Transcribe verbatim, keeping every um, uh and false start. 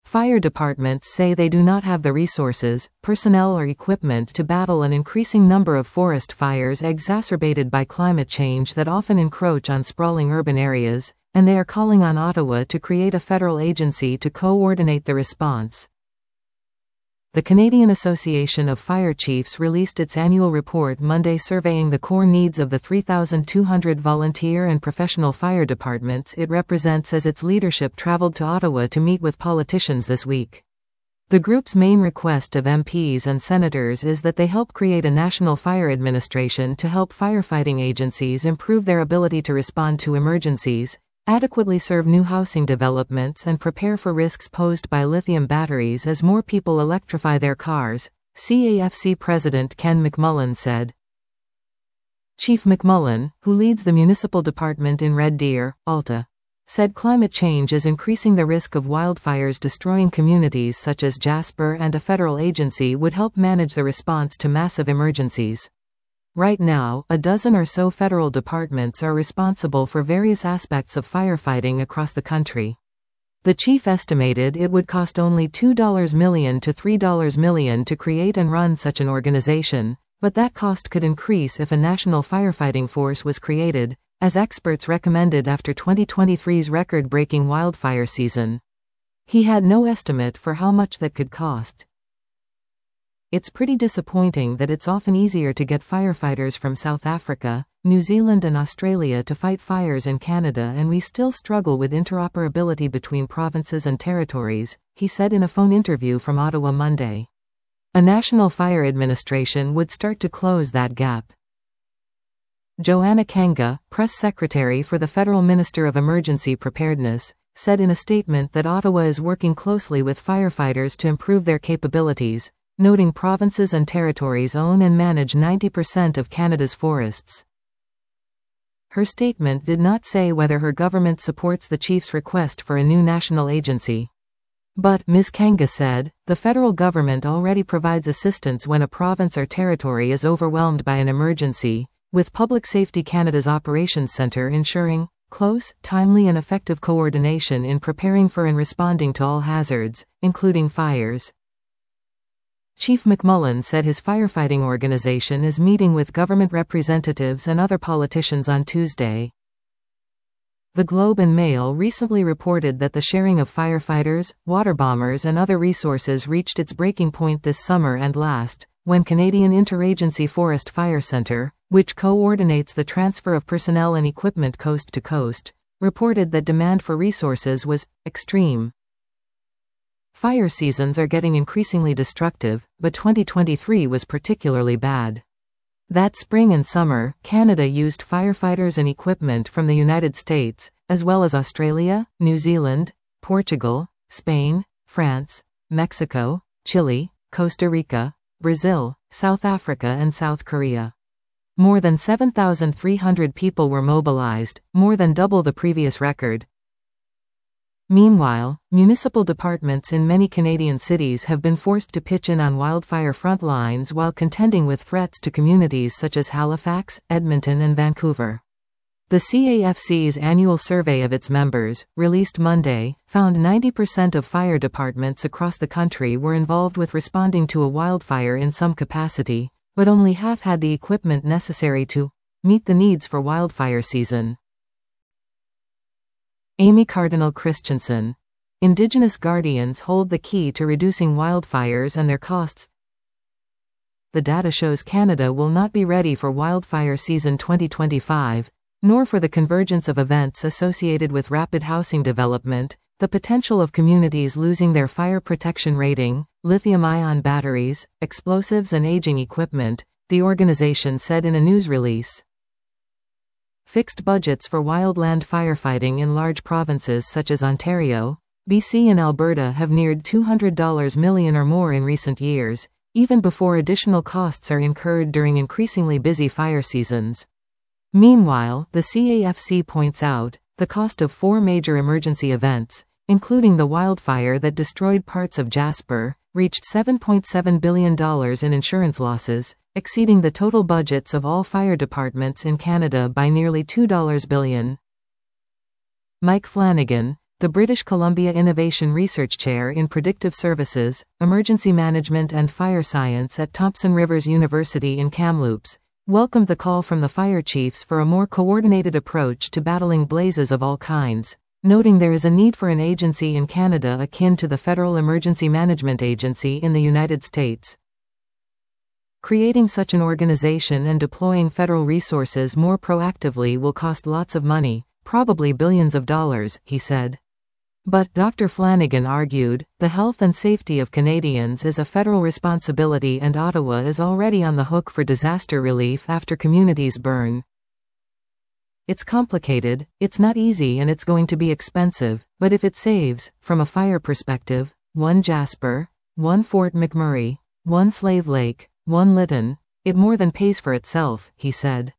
Fire departments say they do not have the resources, personnel or equipment to battle an increasing number of forest fires exacerbated by climate change that often encroach on sprawling urban areas, and they are calling on Ottawa to create a federal agency to coordinate the response. The Canadian Association of Fire Chiefs released its annual report Monday surveying the core needs of the three thousand two hundred volunteer and professional fire departments it represents as its leadership traveled to Ottawa to meet with politicians this week. The group's main request of M Ps and senators is that they help create a national fire administration to help firefighting agencies improve their ability to respond to emergencies, adequately serve new housing developments and prepare for risks posed by lithium batteries as more people electrify their cars, C A F C President Ken McMullen said. Chief McMullen, who leads the municipal department in Red Deer, Alta, said climate change is increasing the risk of wildfires destroying communities such as Jasper, and a federal agency would help manage the response to massive emergencies. Right now, a dozen or so federal departments are responsible for various aspects of firefighting across the country. The chief estimated it would cost only two million dollars to three million dollars to create and run such an organization, but that cost could increase if a national firefighting force was created, as experts recommended after twenty twenty-three's record-breaking wildfire season. He had no estimate for how much that could cost. It's pretty disappointing that it's often easier to get firefighters from South Africa, New Zealand and Australia to fight fires in Canada, and we still struggle with interoperability between provinces and territories, he said in a phone interview from Ottawa Monday. A national fire administration would start to close that gap. Joanna Kanga, press secretary for the Federal Minister of Emergency Preparedness, said in a statement that Ottawa is working closely with firefighters to improve their capabilities, noting provinces and territories own and manage ninety percent of Canada's forests. Her statement did not say whether her government supports the chief's request for a new national agency. But, Miz Kanga said, the federal government already provides assistance when a province or territory is overwhelmed by an emergency, with Public Safety Canada's Operations Centre ensuring close, timely and effective coordination in preparing for and responding to all hazards, including fires. Chief McMullen said his firefighting organization is meeting with government representatives and other politicians on Tuesday. The Globe and Mail recently reported that the sharing of firefighters, water bombers and other resources reached its breaking point this summer and last, when Canadian Interagency Forest Fire Centre, which coordinates the transfer of personnel and equipment coast to coast, reported that demand for resources was extreme. Fire seasons are getting increasingly destructive, but twenty twenty-three was particularly bad. That spring and summer, Canada used firefighters and equipment from the United States, as well as Australia, New Zealand, Portugal, Spain, France, Mexico, Chile, Costa Rica, Brazil, South Africa and South Korea. More than seven thousand three hundred people were mobilized, more than double the previous record. Meanwhile, municipal departments in many Canadian cities have been forced to pitch in on wildfire front lines while contending with threats to communities such as Halifax, Edmonton and Vancouver. The C A F C's annual survey of its members, released Monday, found ninety percent of fire departments across the country were involved with responding to a wildfire in some capacity, but only half had the equipment necessary to meet the needs for wildfire season. Amy Cardinal Christensen. Indigenous guardians hold the key to reducing wildfires and their costs. The data shows Canada will not be ready for wildfire season twenty twenty-five, nor for the convergence of events associated with rapid housing development, the potential of communities losing their fire protection rating, lithium-ion batteries, explosives and aging equipment, the organization said in a news release. Fixed budgets for wildland firefighting in large provinces such as Ontario, B C and Alberta have neared two hundred million dollars or more in recent years, even before additional costs are incurred during increasingly busy fire seasons. Meanwhile, the C A F C points out, the cost of four major emergency events, including the wildfire that destroyed parts of Jasper, reached seven point seven billion dollars in insurance losses, exceeding the total budgets of all fire departments in Canada by nearly two billion dollars. Mike Flanagan, the British Columbia Innovation Research Chair in Predictive Services, Emergency Management and Fire Science at Thompson Rivers University in Kamloops, welcomed the call from the fire chiefs for a more coordinated approach to battling blazes of all kinds, noting there is a need for an agency in Canada akin to the Federal Emergency Management Agency in the United States. Creating such an organization and deploying federal resources more proactively will cost lots of money, probably billions of dollars, he said. But, Doctor Flanagan argued, the health and safety of Canadians is a federal responsibility and Ottawa is already on the hook for disaster relief after communities burn. It's complicated, it's not easy and it's going to be expensive, but if it saves, from a fire perspective, one Jasper, one Fort McMurray, one Slave Lake, one Lytton, it more than pays for itself, he said.